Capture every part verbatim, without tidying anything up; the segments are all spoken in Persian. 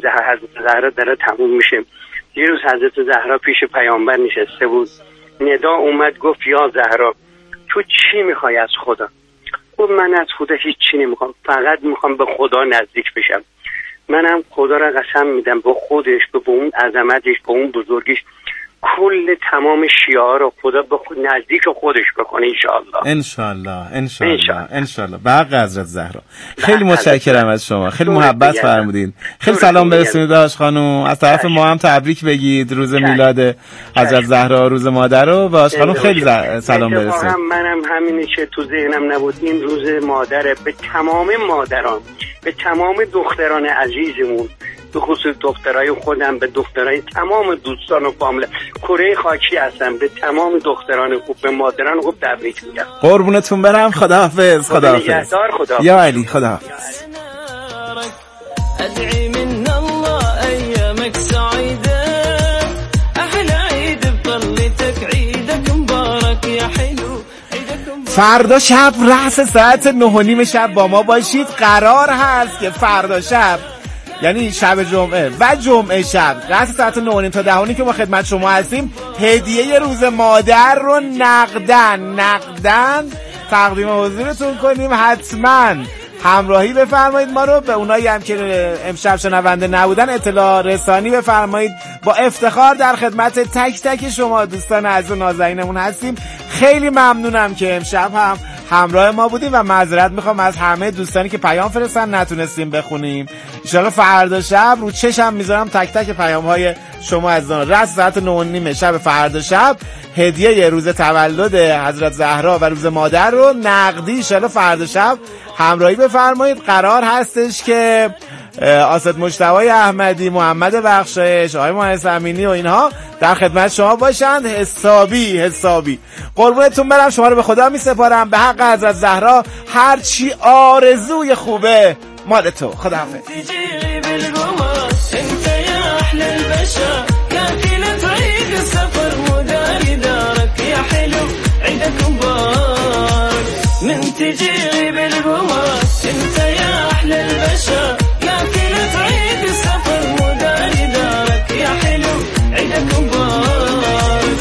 حضرت زهرا داره تموم میشه. یه روز حضرت زهرا پیش پیامبر نشسته بود، ندا اومد گفت یا زهرا تو چی میخوای از خدا؟ گفت من از خدا هیچ چی نمیخوام، فقط میخوام به خدا نزدیک بشم. منم خدا را قسم میدم به خودش، به اون عظمتش، به اون بزرگیش، کل تمام شیعه رو خدا به خود نزدیک خودش بکنه انشاءالله انشاءالله انشاءالله انشاءالله. به حق حضرت زهرا. خیلی متشکرم از شما، خیلی محبت فرمودین. خیلی سلام برسونید داش خانم، از طرف ما هم تبریک بگید روز میلاد حضرت زهرا، روز مادر رو. باش خانم خیلی سلام برسونید. منم همینی که تو ذهنم نبود، این روز مادر به تمام مادران، به تمام دختران عزیزمون، به خصوص دخترای خودم، به دخترای تمام دوستان و فامیل کره خاکی هستم، به تمام دختران خوب، به مادران خوب تبریک میگم. قربونتون برم. خداحافظ. خداحافظ. خدا یا علی. خداحافظ. ادعي من الله ايامك سعيده، احلى عيد بطلتك، عيدك مبارك يا حلو. فردا شب رأس ساعت نه و نیم شب با ما باشید. قرار هست که فردا شب، یعنی شب جمعه و جمعه شب، رأس ساعت نه و نیم تا ده و نیم که ما خدمت شما هستیم، هدیه روز مادر رو نقدن نقدن تقدیم حضورتون کنیم. حتما همراهی بفرمایید ما رو. به اونایی هم که امشب شنونده نبودن اطلاع رسانی بفرمایید. با افتخار در خدمت تک تک شما دوستان عزیز و نازنینمون هستیم. خیلی ممنونم که امشب هم همراه ما بودیم و معذرت میخوام از همه دوستانی که پیام فرستن نتونستیم بخونیم. ان شاءالله فردا شب رو چشم میذارم تک تک پیام های شما عزیزان. رأس ساعت نه و نیم شب فردا شب هدیه روز تولد حضرت زهرا و روز مادر رو نقدی ان شاءالله فردا شب همراهی بفرمایید. قرار هستش که آسد مجتبی احمدی، محمد بخشایش، آقای مهندس امینی و اینها در خدمت شما باشند. حسابی حسابی. قربونتون برم. شما رو به خدا می سپارم. به حق حضرت زهرا هر چی آرزوی خوبه مال تو. خداحافظ. من تجي بالقماش انت يا احلى البشر، يا كلة عيد السفر مداري دارك يا حلو، عيدك مبارك.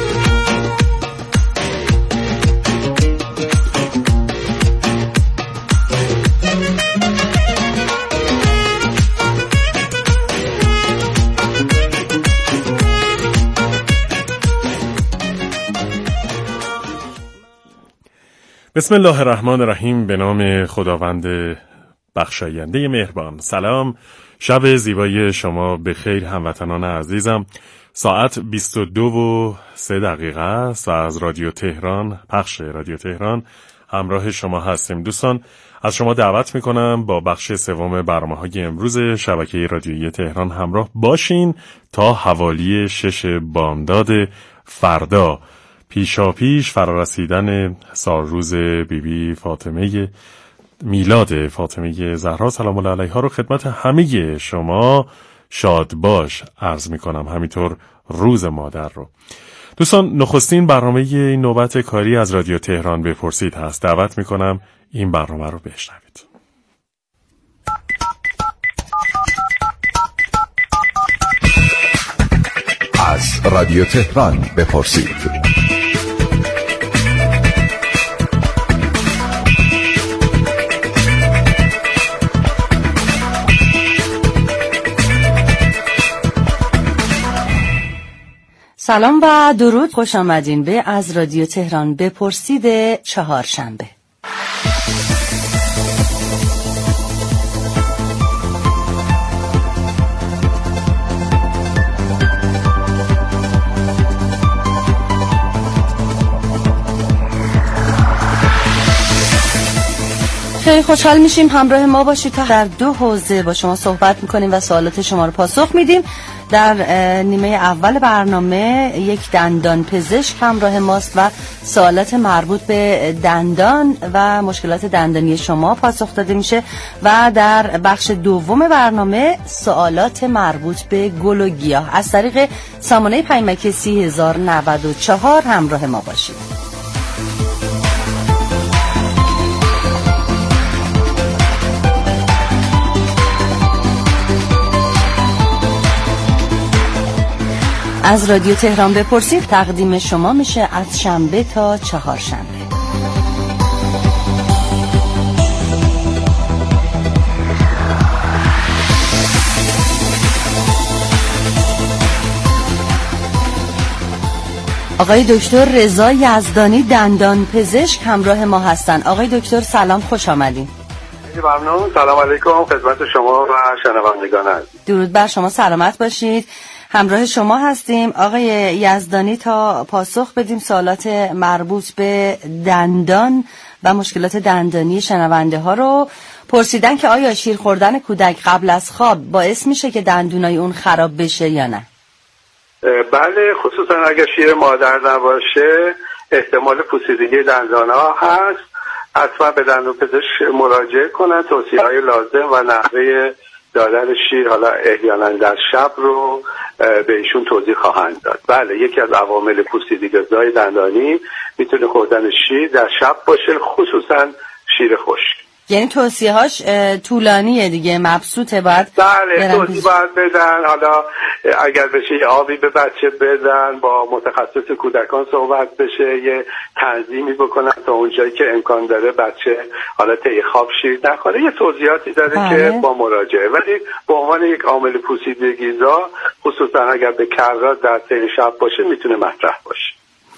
بسم الله الرحمن الرحیم. به نام خداوند بخشاینده مهربان. سلام، شب زیبای شما به خیر هموطنان عزیزم. ساعت بیست و دو و سه دقیقه است و از رادیو تهران، پخش رادیو تهران همراه شما هستیم. دوستان از شما دعوت میکنم با بخش سوم برنامه‌های امروز شبکه رادیویی تهران همراه باشین تا حوالی شش بامداد فردا، پیشا پیش فرارسیدن سالروز بیبی بی فاطمه، میلاد فاطمه زهرا سلام الله علیها رو خدمت همه شما شاد باش عرض می کنم. همینطور روز مادر رو. دوستان نخستین برنامه این نوبت کاری از رادیو تهران بپرسید هست. دعوت می کنم این برنامه رو بشنوید. از رادیو تهران بپرسید. سلام و درود، خوش آمدین به از رادیو تهران بپرسید چهارشنبه. خیلی خوشحال میشیم همراه ما باشید تا در دو حوزه با شما صحبت میکنیم و سوالات شما رو پاسخ میدیم. در نیمه اول برنامه یک دندان پزشک همراه ماست و سوالات مربوط به دندان و مشکلات دندانی شما پاسخ داده میشه و در بخش دوم برنامه سوالات مربوط به گل و گیاه از طریق سامانه پیامک سی هزار و نود و چهار همراه ما باشید. از رادیو تهران بپرسید تقدیم شما میشه از شنبه تا چهارشنبه. آقای دکتر رضا یزدانی دندان پزشک همراه ما هستن. آقای دکتر سلام، خوش آمدین. ممنون. سلام علیکم خدمت شما و شنوندگان عزیز. درود بر شما، سلامت باشید. همراه شما هستیم آقای یزدانی تا پاسخ بدیم سوالات مربوط به دندان و مشکلات دندانی شنونده ها رو. پرسیدن که آیا شیر خوردن کودک قبل از خواب باعث میشه که دندونای اون خراب بشه یا نه؟ بله، خصوصا اگر شیر مادر نباشه احتمال پوسیدگی دندان ها هست. حتما به دندان پزشک مراجعه کنن، توصیه های لازم و نحوه دادن شیر حالا احیانا در شب رو به ایشون توضیح خواهند داد. بله، یکی از عوامل پوسیدگی دندانی میتونه خوردن شیر در شب باشه، خصوصا شیر خشک. یعنی توصیه هاش طولانیه دیگه، مبسوطه باید. بله، توصیه باید بدن. حالا اگر بشه یه آبی به بچه بدن، با متخصص کودکان صحبت بشه، یه تنظیمی بکنن تا اونجایی که امکان داره بچه حالا طی خواب شیر نخوره. یه توضیحاتی داره بله. که با مراجعه، ولی به عنوان یک عامل پوسیدگی‌زا خصوصا اگر به کرات در طی شب باشه میتونه مطرح باشه.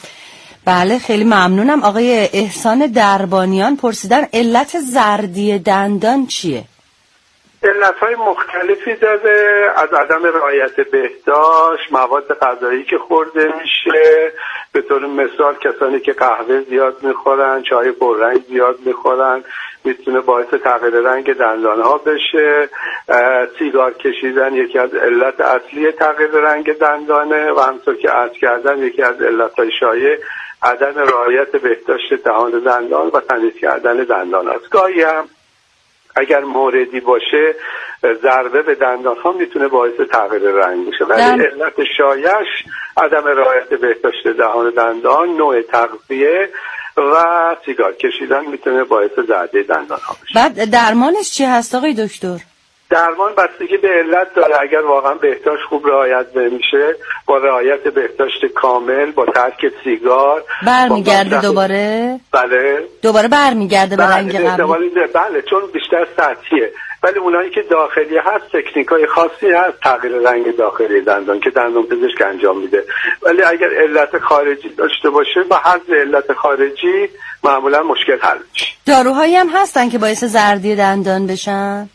بله، خیلی ممنونم. آقای احسان دربانیان پرسیدن علت زردی دندان چیه؟ علت‌های مختلفی داره، از عدم رعایت بهداشت، مواد غذایی که خورده میشه، به طور مثال کسانی که قهوه زیاد میخورن، چای پررنگ زیاد میخورن میتونه باعث تغییر رنگ دندان‌ها بشه. سیگار کشیدن یکی از علت اصلی تغییر رنگ دندانه و همونطور که عرض کردم یکی از علت‌های شایع عدم رعایت بهداشت دهان دندان و تمیز کردن دندان است. گاهی هم اگر موردی باشه ضربه به دندان ها میتونه باعث تغییر رنگ بشه، ولی علت شایعش عدم رعایت بهداشت دهان دندان، نوع تغذیه و سیگار کشیدن میتونه باعث زردی دندان ها بشه. بعد درمانش چی هست آقای دکتر؟ درمان بستگی به علت داره. اگر واقعا بهداشت خوب رعایت نمیشه، با رعایت بهداشت کامل، با ترک سیگار برمیگرده دوباره؟ بله دوباره برمیگرده به رنگ قبلی؟ بله، چون بیشتر سطحیه. ولی اونایی که داخلی هست تکنیکای خاصی هست تغییر رنگ داخلی دندان که دندان پزشک انجام میده. ولی اگر علت خارجی داشته باشه با حذف علت خارجی معمولا مشکل حل میشه. داروهایی هم هستن که باعث زردی دندان بشن؟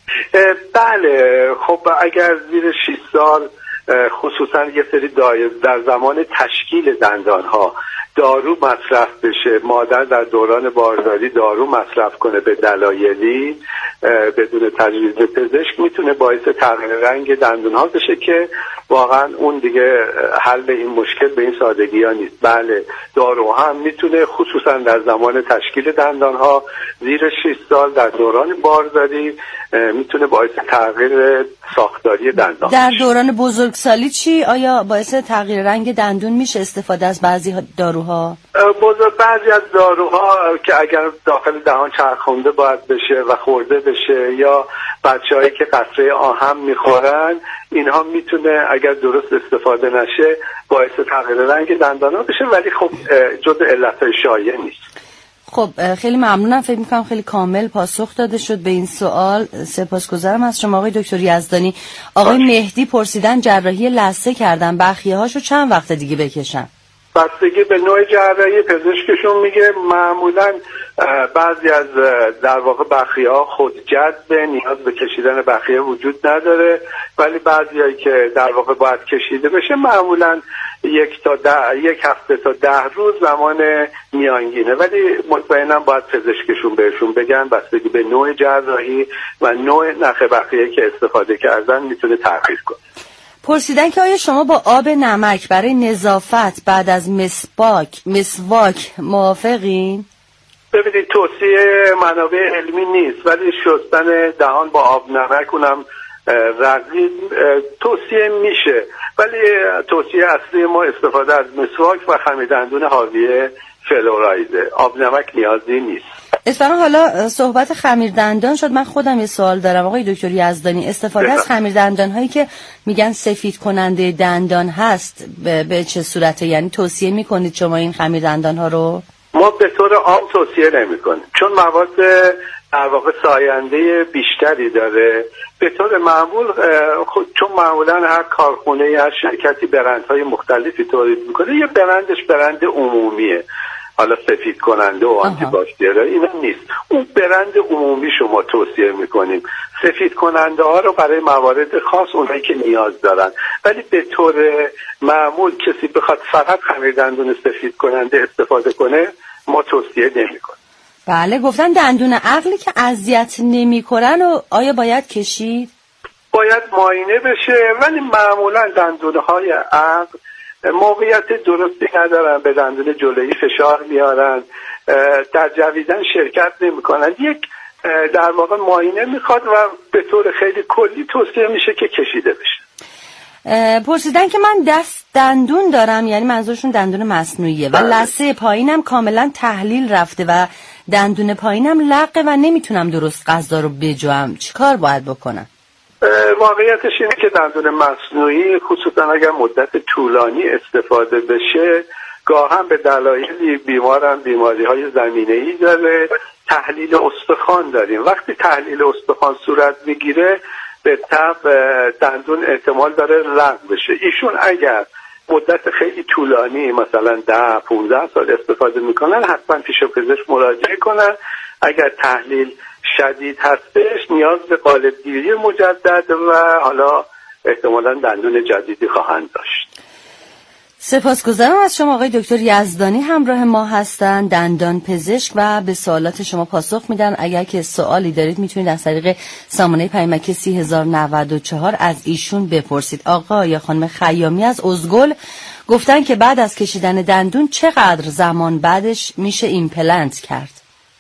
بله، خب اگر زیر شش سال خصوصا یه سری در زمان تشکیل دندان ها دارو مصرف بشه، مادر در دوران بارداری دارو مصرف کنه به دلایلی بدون تجویز پزشک میتونه باعث تغییر رنگ دندان ها بشه که واقعا اون دیگه حل این مشکل به این سادگی ها نیست. بله، دارو هم میتونه خصوصا در زمان تشکیل دندان ها زیر شش سال در دوران بارداری میتونه باعث تغییر ساختاری دندان. در دوران بزرگسالی چی؟ آیا باعث تغییر رنگ دندون میشه استفاده از بعضی داروها؟ بزرگ بعضی از داروها که اگر داخل دهان چرخونده باید بشه و خورده بشه، یا بچه‌هایی که قطره آهن میخورن، اینها میتونه اگر درست استفاده نشه باعث تغییر رنگ دندان‌ها بشه، ولی خب جزء علت‌های شایع نیست. خب خیلی ممنونم. فکر میکنم خیلی کامل پاسخ داده شد به این سوال. سپاسگزارم از شما آقای دکتر یزدانی. آقای باش. مهدی پرسیدن جراحی لثه کردن، بخیه هاشو چند وقت دیگه بکشن؟ بستگی به نوع جراحی پزشکشون میگه. معمولا بعضی از در واقع بخیه ها خود جذبه، نیاز به کشیدن بخیه وجود نداره، ولی بعضیایی که در واقع باید کشیده بشه معمولا یک تا ده، یک هفته تا ده روز زمان میانگینه، ولی مطمئنم باید پزشکشون بهشون بگن بستگی به نوع جراحی و نوع نخ بخیه که استفاده کردن میتونه تغییر کنه. پرسیدن که آیا شما با آب نمک برای نظافت بعد از مسواک مسواک موافقین؟ ببینید، توصیه منابع علمی نیست، ولی شستن دهان با آب نمک اونم رقیق توصیه میشه، ولی توصیه اصلی ما استفاده از مسواک و خمیردندون حاوی فلورایده. آب نمک نیازی نیست. اتفاقا حالا صحبت خمیر دندان شد، من خودم یه سوال دارم آقای دکتر یزدانی. استفاده از خمیر دندان هایی که میگن سفید کننده دندان هست به, به چه صورته؟ یعنی توصیه میکنید شما این خمیر دندان ها رو؟ ما به طور عام توصیه نمی کنیم، چون مواد در واقع ساینده بیشتری داره. به طور معمول چون معمولا هر کارخونه هر شرکتی برندهای مختلفی تولید میکنه، یه برندش برند عمومیه، حالا سفید کننده و آنتی باکتریال اینا نیست، اون برند عمومی شما توصیه میکنیم. سفید کننده ها رو برای موارد خاص اونایی که نیاز دارن، ولی به طور معمول کسی بخواد فقط خمیر دندون سفید کننده استفاده کنه ما توصیه نمیکنیم. بله، گفتن دندون عقلی که اذیت نمیکنن و آیا باید کشید؟ باید معاینه بشه، ولی معمولا دندونهای عقل موقعیت درستی ندارن، به دندون جلویی فشار میارن، در جویدن شرکت نمیکنن. یک در واقع معاینه میخواد و به طور خیلی کلی توصیه میشه که کشیده بشه. پرسیدن که من دست دندون دارم، یعنی منظورشون دندون مصنوعیه و لثه پایینم کاملا تحلیل رفته و دندون پایینم لقه و نمیتونم درست غذا رو بجوام، چیکار باید بکنم؟ واقعیتش اینه که دندون مصنوعی خصوصا اگر مدت طولانی استفاده بشه گاهن به دلایلی بیمارن، بیماری های زمینه‌ای داره. تحلیل استخوان داریم، وقتی تحلیل استخوان صورت میگیره به طب دندون احتمال داره لغو بشه. ایشون اگر مدت خیلی طولانی مثلا ده پونزده سال استفاده میکنن حتما پیش پزشک مراجعه کنن. اگر تحلیل شدید هستش نیاز به قالب‌گیری مجدد و حالا احتمالاً دندون جدیدی خواهند داشت. سپاسگزارم از شما آقای دکتر یزدانی، همراه ما هستند، دندان پزشک و به سوالات شما پاسخ میدن. اگر که سوالی دارید میتونید از طریق سامانه پیامک سی هزار و نود و چهار از ایشون بپرسید. آقا یا خانم خیامی از ازگل گفتن که بعد از کشیدن دندون چقدر زمان بعدش میشه ایمپلنت کرد؟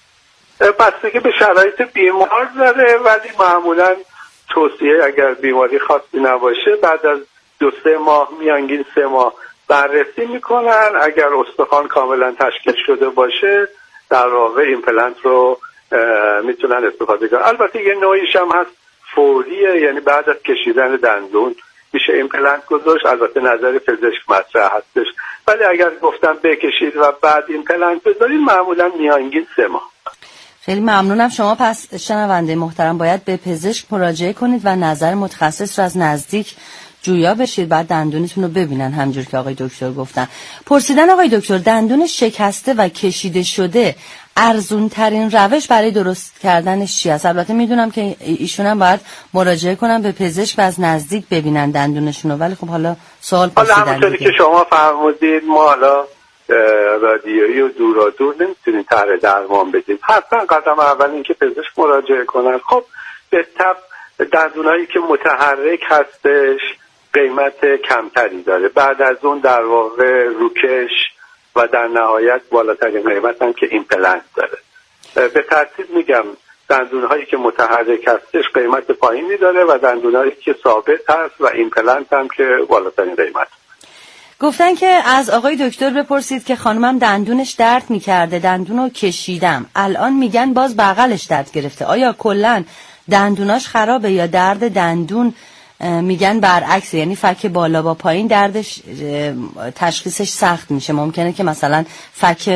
بستگی به شرایط بیمار داره، ولی معمولا توصیه اگر بیماری خاصی نباشه بعد از دو سه ماه میانگین سه ماه بررسی میکنن. اگر استخوان کاملا تشکیل شده باشه در واقع ایمپلنت رو میتونن استفاده کنن. البته یه نوعیش هم هست فوریه، یعنی بعد از کشیدن دندون میشه ایمپلنت گذاشت. البته نظر پزشک مطرح هستش، ولی اگر گفتن بکشید و بعد ایمپلنت بذارید معمولا میانگین سه ماه. خیلی ممنونم. شما پس شنونده محترم باید به پزشک مراجعه کنید و نظر متخصص رو از نزدیک جویا بشید، بعد دندونتون رو ببینن همجور که آقای دکتر گفتن. پرسیدن آقای دکتر دندون شکسته و کشیده شده ارزون ترین روش برای درست کردنش چی است؟ البته میدونم که ایشون هم باید مراجعه کنن به پزشک و از نزدیک ببینن دندونشون رو، ولی خب حالا سوال پرسیدن. حالا همونطوری که شما فرمودید ما حالا رادیویی و دورا دور نمیتونیم طرح درمان بدیم. حتما قدم اول این که پزشک مراجعه کنن. خب به طب دندونایی که متحرک هستش قیمت کمتری داره، بعد از اون در واقع روکش و در نهایت بالاترین قیمت هم که ایمپلنت داره. به ترتیب میگم دندونهایی که متحرک هستش قیمت پایینی داره و دندونهایی که ثابت هست و ایمپلنت هم که بالاترین قیمت. گفتن که از آقای دکتر بپرسید که خانمم دندونش درد میکرده، دندونو کشیدم، الان میگن باز بغلش درد گرفته، آیا کلن دندوناش خرابه یا درد دندون میگن برعکس، یعنی فک بالا با پایین دردش تشخیصش سخت میشه، ممکنه که مثلا فک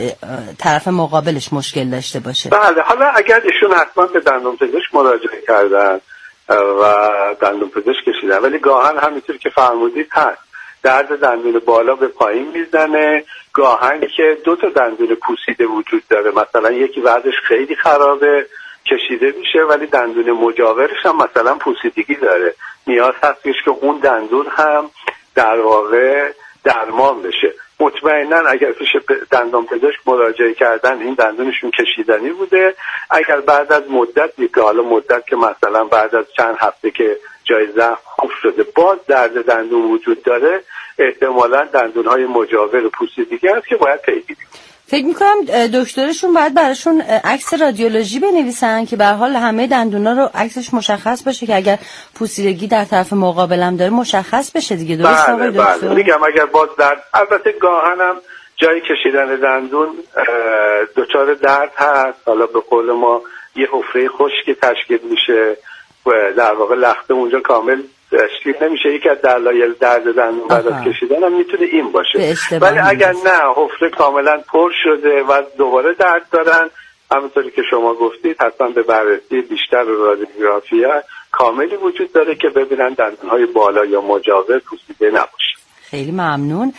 طرف مقابلش مشکل داشته باشه؟ بله، حالا اگر ایشون حتما به دندون پزشک مراجعه کردن و دندون پزشک کشیدن، ولی گاهن همینطور که فرمودید هست درد دندون بالا به پایین میزنه، گاهن که دو تا دندون پوسیده وجود داره، مثلا یکی بعدش خیلی خرابه کشیده میشه ولی دندون مجاورش هم مثلا پوسیدگی داره، نیاز هستش که اون دندون هم در واقع درمان بشه. مطمئنا اگر پیش دندان پزشک مراجعه کردن این دندونشون کشیدنی بوده، اگر بعد از مدتی که حالا مدت که مثلا بعد از چند هفته که جای زخم خوب شده باز درد دندون وجود داره، احتمالاً دندونهای مجاور پوسیدگی هست که باید پیگیری. فکر میکنم دکترشون باید براشون عکس رادیولوژی بنویسن که به هر حال همه دندونا رو عکسش مشخص باشه که اگر پوسیدگی در طرف مقابلم داره مشخص بشه دیگه، درست آقای دکتر؟ بله میگم اگر باز درد، البته گاهنم جای کشیدن دندون دچار درد هست، حالا به قول ما یه حفره خشکی تشکیل میشه و در واقع لخته اونجا کامل تشکیل نمیشه. یکی از دلایل درد دندون بعد از کشیدن هم میتونه این باشه. ولی اگر نه حفره کاملا پر شده و دوباره درد دارن، همونطوری که شما گفتید حتما به بررسی بیشتر و رادیوگرافی کاملی وجود داره که ببینن دندونهای بالا یا مجاور پوسیده نباشه. خیلی ممنون.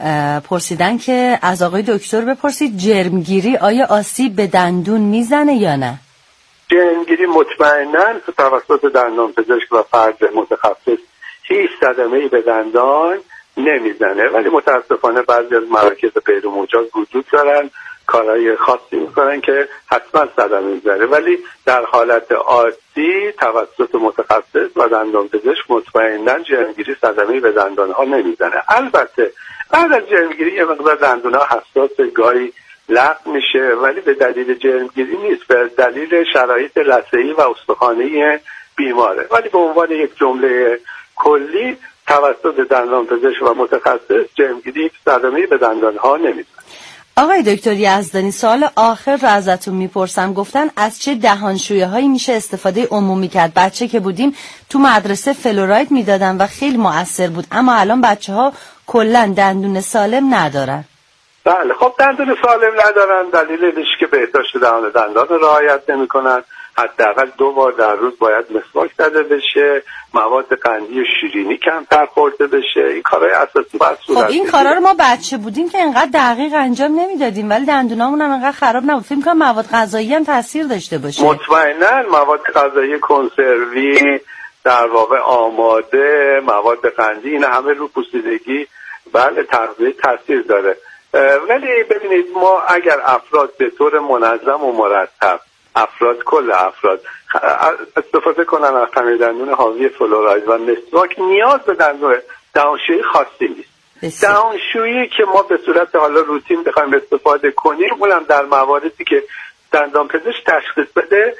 پرسیدن که از آقای دکتر بپرسید جرمگیری آیا آسیب به دندون میزنه یا نه؟ جرمگیری مطمئناً توسط دندانپزشک و فرد متخصص هیچ صدمه‌ای به دندان نمیزنه، ولی متاسفانه بعضی از مراکز غیر مجاز وجود دارن کارهای خاصی میکنن که حتما صدمه میزنه، ولی در حالت عادی توسط متخصص و دندانپزشک مطمئناً جرمگیری صدمه‌ای به دندانها نمیزنه. البته بعد از جرمگیری یه مقدار دندونها حساس گاهی لغو میشه، ولی به دلیل جرمگیری نیست، به دلیل شرایط لثه‌ای و استخوانی بیماره. ولی به عنوان یک جمله کلی توسط دندانپزشک و متخصص جرمگیری صدمه‌ای به دندانها نمیزنه. آقای دکتر یزدانی سوال آخر رو ازتون میپرسم. گفتن از چه دهانشویه هایی میشه استفاده عمومی کرد؟ بچه که بودیم تو مدرسه فلوراید میدادن و خیلی مؤثر بود، اما الان بچه ها کلا دندون سالم ندارن. بله خب دندون سالم ندارن دلیلش که بهداشت دهان دندان رعایت نمی‌کنن. حداقل دو بار در روز باید مسواک زده بشه، مواد قندی و شیرینی کمتر خورده بشه. این کارهای اساسی باید صورت خب این کارا رو ما بچه بودیم که انقدر دقیق انجام نمیدادیم، ولی دندونامون هم انقدر خراب نبود. فکر کنم مواد غذایی هم تاثیر داشته باشه. مطمئنا مواد غذایی کنسروی در واقع آماده، مواد قندی، این همه رو پوسیدگی بله تغذیه تاثیر داره. ولی ببینید ما اگر افراد به طور منظم و مرتب افراد کل افراد استفاده کنن از خمیر دندون حاوی فلوراید و مسواک، نیاز به دندون دهانشویی خاصی نیست. دهانشویی که ما به صورت حالا روتین بخوایم استفاده کنیم اونم در مواردی که دندانپزشک تشخیص بده،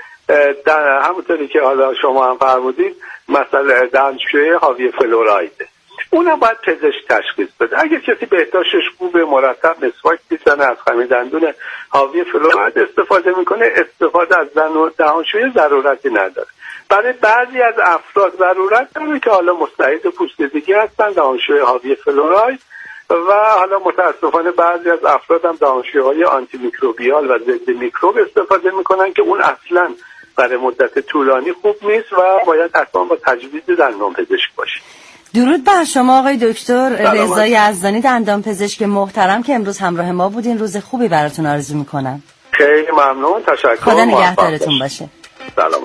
همونطوری که حالا شما هم فرمودید مثلا دهانشویی حاوی فلورایده، اونم باید پزشک تشخیص بده. اگر کسی بهداشتش خوبه مرتب مسواک میزنه از خمیر دندون حاوی فلوراید استفاده میکنه، استفاده از دهانشویی ضرورتی نداره. برای بعضی از افراد ضرورت داره که حالا مستعد پوسیدگی هستن دهانشویی حاوی فلوراید، و حالا متاسفانه بعضی از افراد هم دهانشویی‌های آنتی میکروبیال و ضد میکروب استفاده میکنن که اون اصلا برای مدت طولانی خوب نیست و باید حتما با تجویز دندانپزشک باشه. درود بر شما آقای دکتر رضا یزدانی دندانپزشک محترم که امروز همراه ما بودین. روز خوبی براتون آرزو میکنم. خیلی ممنون، تشکر. خدا نگهدارتون باشه. سلامت.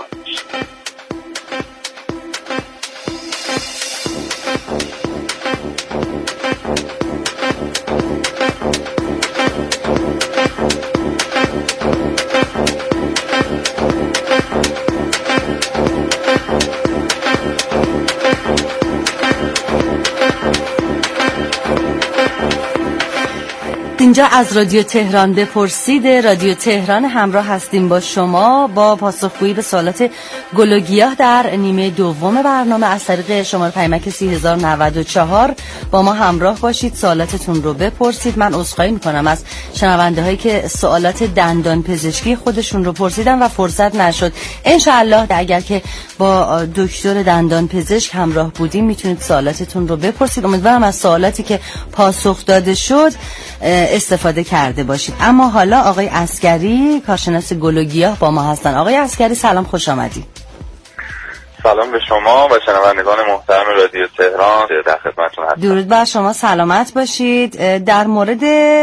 اینجا از رادیو تهران بپرسید. رادیو تهران همراه هستیم با شما با پاسخگویی به سوالات گل و گیاه در نیمه دوم برنامه. از طریق شماره پیمک سی هزار و نود و چهار با ما همراه باشید، سوالاتتون رو بپرسید. من عذرخواهی میکنم از شنونده هایی که سوالات دندان پزشکی خودشون رو پرسیدن و فرصت نشد. انشاءالله اگر که با دکتر دندان پزشک همراه بودیم میتونید سوالاتتون رو بپرسید. امیدوارم از سوالاتی که پاسخ داده شد استفاده کرده باشید. اما حالا آقای عسگری کارشناس گل و گیاه با ما هستن. آقای عسگری سلام، خوش آمدید. سلام به شما و شنوندگان محترم رادیو تهران، در خدمتتون هستم. درود بر شما، سلامت باشید. در مورد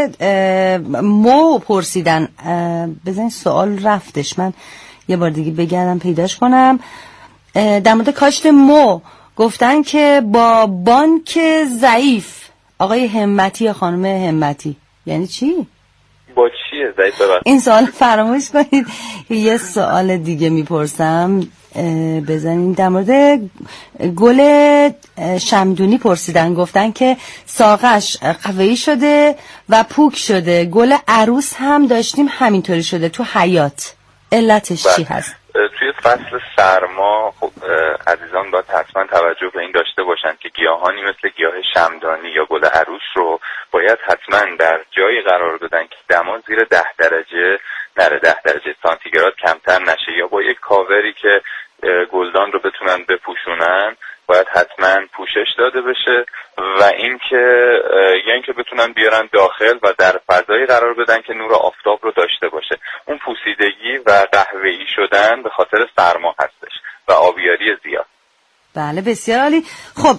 مو پرسیدن، بزنید سوال رفتش، من یه بار دیگه بگردم پیداش کنم. در مورد کاشت مو گفتن که با بانک ضعیف، آقای همتی یا خانم همتی، یعنی چی؟ با چیه ضعیف؟ ببخشید این سوال فراموش کنید. یه سوال دیگه میپرسم، بزنین. در مورد گل شمدونی پرسیدن، گفتن که ساقش قوی شده و پوک شده. گل عروس هم داشتیم همینطوری شده تو حیات، علتش چی هست؟ توی فصل سرما خب عزیزان باید حتما توجه به این داشته باشند که گیاهانی مثل گیاه شمعدانی یا گل عروس رو باید حتما در جایی قرار بدن که دما زیر ده درجه نره، ده درجه سانتیگراد کمتر نشه، یا با یک کاوری که گلدان رو بتونن بپوشونن باید حتما پوشش داده بشه و اینکه یا اینکه بتونن بیارن داخل و در فضایی قرار بدن که نور آفتاب رو داشته باشه. اون پوسیدگی و قهوه‌ای شدن به خاطر سرما هستش و آبیاری زیاد. بله بسیار عالی. خب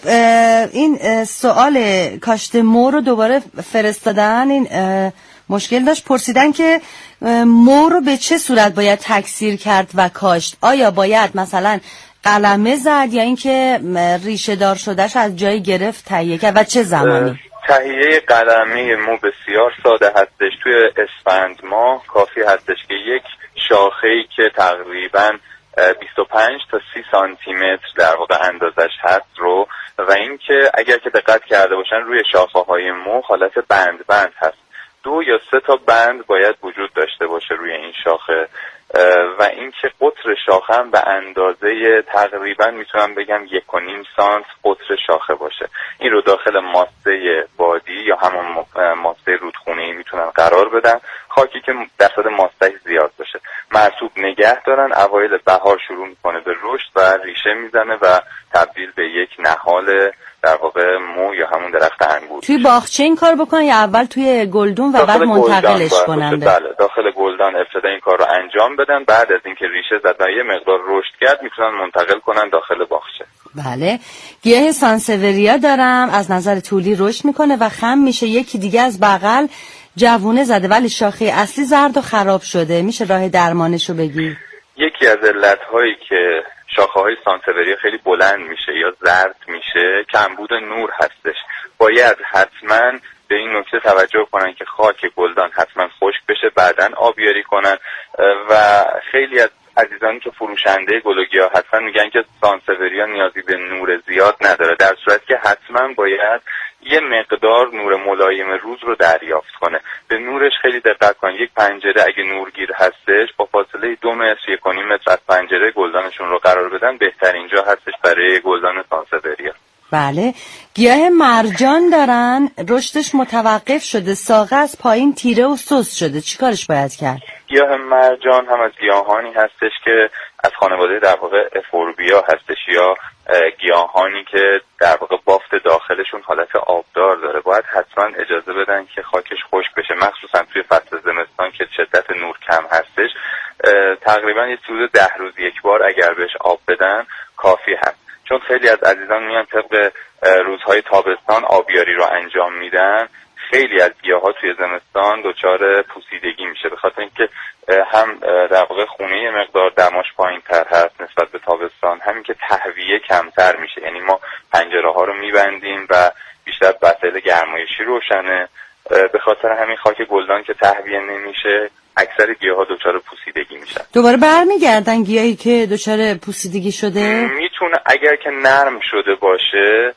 این سوال کاشت مو رو دوباره فرستادن، این مشکل داشت، پرسیدن که مو رو به چه صورت باید تکثیر کرد و کاشت؟ آیا باید مثلا قلمه زد یا اینکه ریشه دار شدهش از جایی گرفت تهیه کرد و چه زمانی؟ تهیه قلمه مو بسیار ساده هستش. توی اسفند ماه کافی هستش که یک شاخه‌ای که تقریباً بیست و پنج تا سی سانتی متر در واقع اندازش هست رو، و اینکه اگر که دقت کرده باشن روی شاخه‌های مو حالت بند بند هست، دو یا سه تا بند باید وجود داشته باشه روی این شاخه و اینکه قطر شاخه هم به اندازه تقریبا میتونم بگم یک و نیم سانت قطر شاخه باشه. این رو داخل ماسه بادی یا همون ماسه رودخونه‌ای میتونن قرار بدن، خاکی که درصد ماسه‌اش زیاد باشه. مرطوب نگه دارن، اوایل بهار شروع میکنه به رشد و ریشه میزنه و تبدیل به یک نهال در واقع مو یا همون درخت انگور. توی باغچه این کار بکنن یا اول توی گلدون و بعد منتقلش کنن؟ بله داخل گلدان ابتدا این کار رو انجام بدن، بعد از اینکه ریشه زد و یه مقدار رشد کرد میتونن منتقل کنن داخل باغچه. بله. گیاه سانسوریا دارم، از نظر طولی رشد میکنه و خم میشه، یکی دیگه از بغل جوونه زده ولی شاخه اصلی زرد و خراب شده، میشه راه درمانشو بگی؟ یکی از علتهایی که شاخه های سانسوریا خیلی بلند میشه یا زرد میشه کمبود نور هستش. باید حتما به این نکته توجه کنن که خاک گلدان حتما خشک بشه، بعدن آبیاری کنن و خیلی از عزیزانی که فروشنده گل و گیاه هستن میگن که سانسوریا نیازی به نور زیاد نداره، در صورتی که حتما باید یه مقدار نور ملایم روز رو دریافت کنه. به نورش خیلی دقت کن. یک پنجره اگه نورگیر هستش با فاصله دو متر یک و نیم متر از پنجره گلدانشون رو قرار بدن بهترین جا هستش برای گلدان سانسوریا. بله. گیاه مرجان دارن، رشدش متوقف شده، ساقه از پایین تیره و سوس شده، چیکارش باید کرد؟ گیاه مرجان هم از گیاهانی هستش که از خانواده در واقع افوربیا هستش یا گیاهانی که در واقع بافت داخلشون حالت آبدار داره. باید حتما اجازه بدن که خاکش خشک بشه، مخصوصا توی فصل زمستان که شدت نور کم هستش. تقریبا یه حدود ده روز یک بار اگر بهش آب بدن کافی هست، چون خیلی از عزیزان میان طبق روزهای تابستان آبیاری رو انجام میدن. خیلی از گیاها توی زمستان دچار پوسیدگی میشه به خاطر اینکه هم در واقع خونه مقدار دماش پایین تر هست نسبت به تابستان، همین که تهویه کمتر میشه، یعنی ما پنجره ها رو میبندیم و بیشتر وسایل گرمایشی روشنه، به خاطر همین خاک گلدان که تهویه نمیشه اکثر گیاها دچار پوسیدگی میشن. دوباره برمیگردن گیاهی که دچار پوسیدگی شده؟ میتونه اگر که نرم شده باشه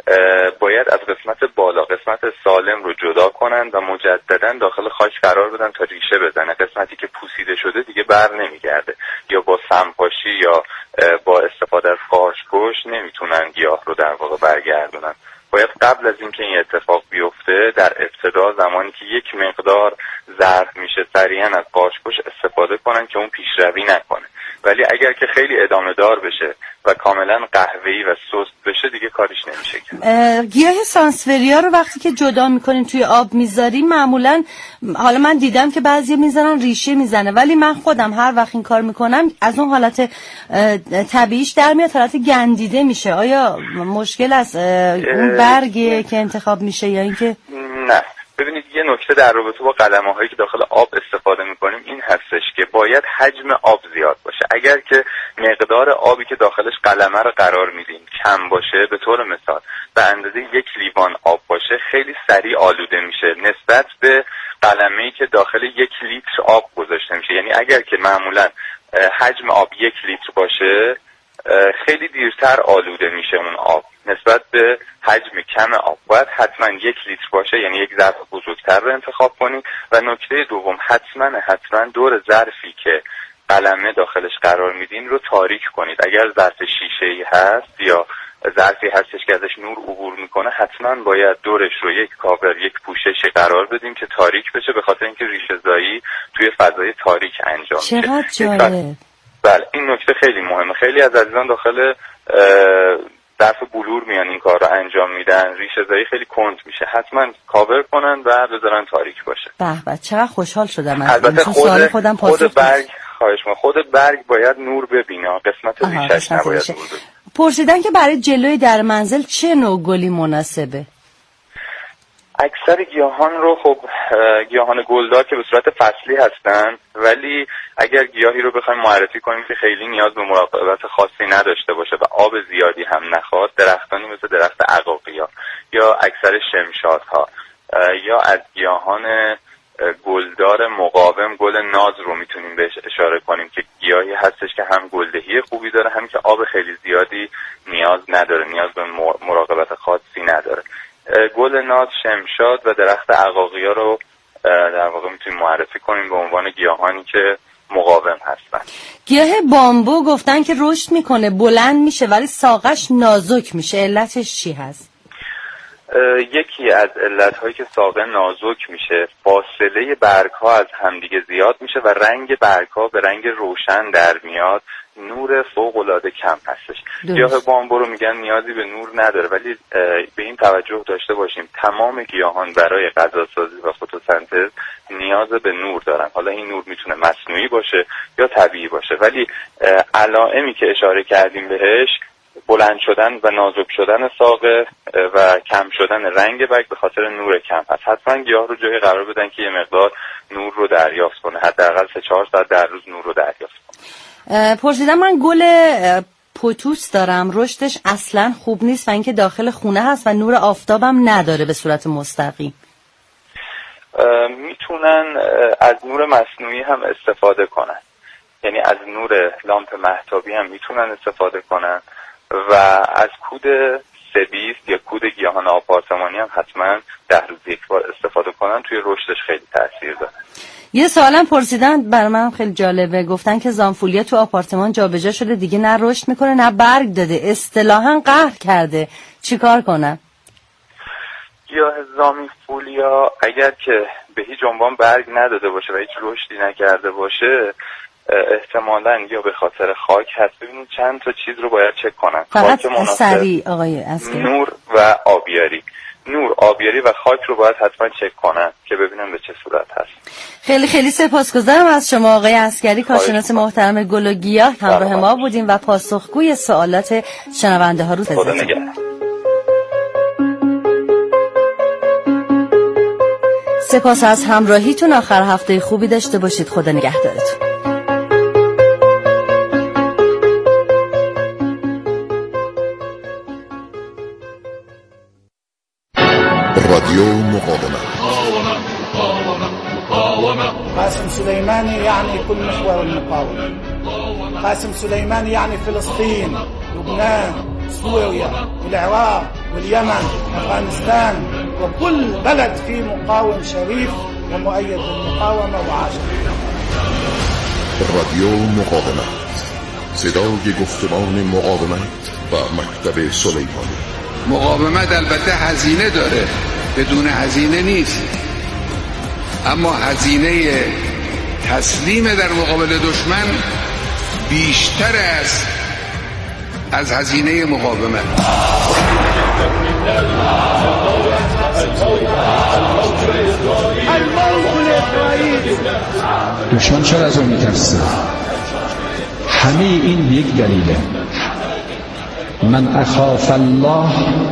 باید از قسمت بالا قسمت سالم رو جدا کنن و مجددا داخل خاک قرار بدن تا ریشه بزنه. قسمتی که پوسیده شده دیگه بر نمیگرده، یا با سمپاشی یا با استفاده از قارچ‌کش نمیتونن گیاه رو در واقع برگردونن. باید قبل از اینکه این اتفاق بیفته در ابتدا زمانی که یک مقدار ضرب میشه سریعا از قارچ‌کش استفاده کنن که اون پیشروی نکنه. ولی اگر که خیلی ادامه دار بشه و کاملا قهوه‌ای و سست بشه دیگه کاریش نمیشه کرد. گیاه سانسوریا رو وقتی که جدا میکنین توی آب میذاریم معمولا، حالا من دیدم که بعضی میذارن ریشه میزنه، ولی من خودم هر وقت این کار میکنم از اون حالت طبیعیش در میاد، حالت گندیده میشه. آیا مشکل از اون برگه که انتخاب میشه یا اینکه نه؟ ببینید یه نکته در رابطه با قلمه هایی که داخل آب استفاده میکنیم این هستش که باید حجم آب زیاد باشه. اگر که مقدار آبی که داخلش قلمه رو قرار میدیم کم باشه، به طور مثال به اندازه یک لیوان آب باشه، خیلی سریع آلوده میشه نسبت به قلمه‌ای که داخل یک لیتر آب گذاشته میشه. یعنی اگر که معمولا حجم آب یک لیتر باشه خیلی دیرتر آلوده میشه اون آب نسبت به حجم کم آب. باید حتما یک لیتر باشه، یعنی یک ظرف بزرگتر رو انتخاب کنید. و نکته دوم، حتما حتما دور ظرفی که قلمه داخلش قرار میدین رو تاریک کنید. اگر ظرف شیشه‌ای هست یا ظرفی هستش که ازش نور عبور میکنه، حتما باید دورش رو یک کاور، یک پوششی قرار بدیم که تاریک بشه، به خاطر اینکه ریشه زایی توی فضای تاریک انجام میشه. چقدر جالب. بله این نکته خیلی مهمه. خیلی از عزیزان داخل ظرف بلور میان این کار رو انجام میدن، ریشه زایی خیلی کند میشه. حتما کاور کنن و بذارن تاریک باشه. به به چقدر خوشحال شدم. البته خود خودم خود برگ خواهش ما خود برگ باید نور ببینه، قسمت ریشش نباید نور ببینه. پرسیدن که برای جلوی در منزل چه نوع گلی مناسبه؟ اکثر گیاهان رو خب گیاهان گلدار که به صورت فصلی هستن، ولی اگر گیاهی رو بخوایم معرفی کنیم که خیلی نیاز به مراقبت خاصی نداشته باشه و آب زیادی هم نخواد، درختانی مثل درخت عقاقیا یا اکثر شمشادها یا از گیاهان گلدار مقاوم گل ناز رو میتونیم بهش اشاره کنیم که گیاهی هستش که هم گلدهی خوبی داره، هم که آب خیلی زیادی نیاز نداره، نیاز به مراقبت خاصی نداره. گل ناز، شمشاد و درخت عقاقیا رو در واقع میتونیم معرفی کنیم به عنوان گیاهانی که مقاوم هستن. گیاه بامبو گفتن که رشد میکنه، بلند میشه، ولی ساقش نازک میشه. علتش چی هست؟ یکی از علتهایی که ساقه نازک میشه، فاصله برگ‌ها از همدیگه زیاد میشه و رنگ برگ‌ها به رنگ روشن در میاد، نور فوق‌العاده کم هستش. گیاه بامبو رو میگن نیازی به نور نداره، ولی به این توجه داشته باشیم تمام گیاهان برای غذاسازی و فتوسنتز نیاز به نور دارن. حالا این نور میتونه مصنوعی باشه یا طبیعی باشه، ولی علائمی که اشاره کردیم بهش، بلند شدن و نازک شدن ساقه و کم شدن رنگ برگ به خاطر نور کم هست. حتما گیاه رو جایی قرار بدن که یه مقدار نور رو دریافت کنه، حداقل سه چهار ساعت در روز نور رو دریافت کنه. پرسیدم من گل پوتوس دارم، رشدش اصلا خوب نیست و اینکه داخل خونه هست و نور آفتابم نداره به صورت مستقیم. میتونن از نور مصنوعی هم استفاده کنن، یعنی از نور لامپ مهتابی هم میتونن استفاده کنن و از کود سبیست یا کود گیاهان آپارتمانی هم حتما ده روز یک بار استفاده کنن، توی رشدش خیلی تاثیر داره. یه سوالم پرسیدن برای من خیلی جالبه، گفتن که زامفولیا تو آپارتمان جابجا شده، دیگه نه رشد میکنه نه برگ داده، اصطلاحاً قهر کرده، چیکار کنم؟ گیاه زامفولیا اگر که به هیچ عنوان برگ نداده باشه و هیچ رشدی نکرده باشه، احتمالاً یا به خاطر خاک هست. ببینید چند تا چیز رو باید چک کنن. فقط سری آقای اسکری. نور و آبیاری. نور، آبیاری و خاک رو باید حتما چک کنن که ببینن به چه صورت هست. خیلی خیلی سپاسگزارم از شما آقای اسکری، کارشناس محترم گل و گیاه. همراه ما بودیم و پاسخگوی سوالات شنونده ها رو بزنیم. سپاس از همراهیتون. آخر هفته خوبی داشته باشید. خدا نگهدارتون. رادیو مقاومت. قاسم سليماني يعني كل محور المقاومة. قاسم سليماني يعني فلسطين، لبنان، سوريا، العراق واليمن، أفغانستان، وكل بلد فيه مقاوم شريف ومؤيد للمقاومة وعاش. رادیو مقاومت، صدای گفتمان مقاومت و مکتب سلیمانی. مقاومت البته هزینه داره، بدون هزینه نیست، اما هزینه تسلیم در مقابل دشمن بیشتر است از هزینه مقاومت. دشمن چرا از اون میترسه؟ همه این یک دلیله. من اخاف الله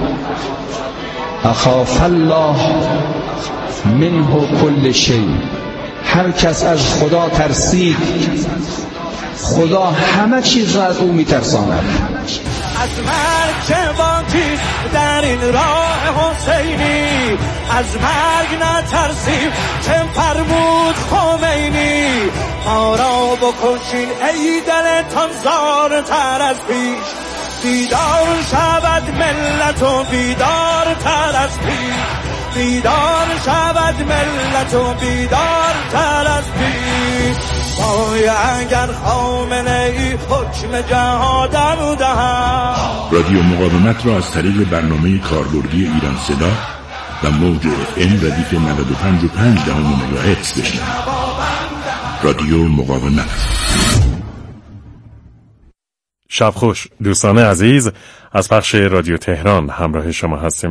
اخاف الله منه کل شیء. هر کس از خدا ترسید، خدا همه چیز را از او میترساند. از مرگ چه باکی در این راه حسینی، از مرگ نترسیم چه فرمود خمینی. ما را بکشین ای دلتان زارتر از پیش، بیدار شود ملت و بیدار تر از پیش. بیدار شود ملت و بیدار تر از پیش. باید اگر خامنه ای حکم جهادم دهد. رادیو مقاومت را از طریق برنامه کاربردی ایران صدا و موج اف ام ردیف نود و پنج و پنج دهم مگاهرتز بشنوید. رادیو مقاومت. شب خوش دوستان عزیز، از پخش رادیو تهران همراه شما هستیم.